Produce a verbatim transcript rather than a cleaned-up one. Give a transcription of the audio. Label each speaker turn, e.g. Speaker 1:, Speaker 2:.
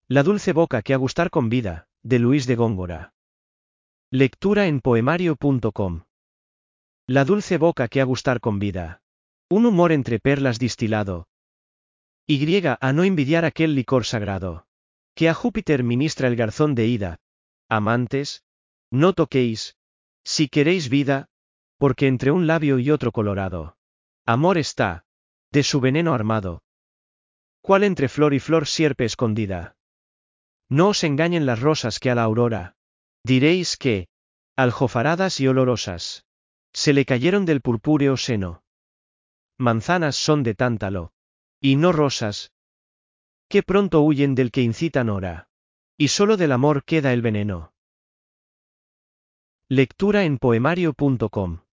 Speaker 1: La dulce boca que a gustar convida, de Luis de Góngora. Lectura en poemario punto com. La dulce boca que a gustar convida. Un humor entre perlas distilado. Y a no envidiar aquel licor sagrado. Que a Júpiter ministra el garzón de ida. Amantes, no toquéis, si queréis vida, porque entre un labio y otro colorado. Amor está, de su veneno armado. Cual entre flor y flor sierpe escondida. No os engañen las rosas que a la aurora, diréis que, aljofaradas y olorosas, se le cayeron del purpúreo seno. Manzanas son de tántalo, y no rosas, que pronto huyen del que incitan ora, y solo del amor queda el veneno. Lectura en poemario punto com.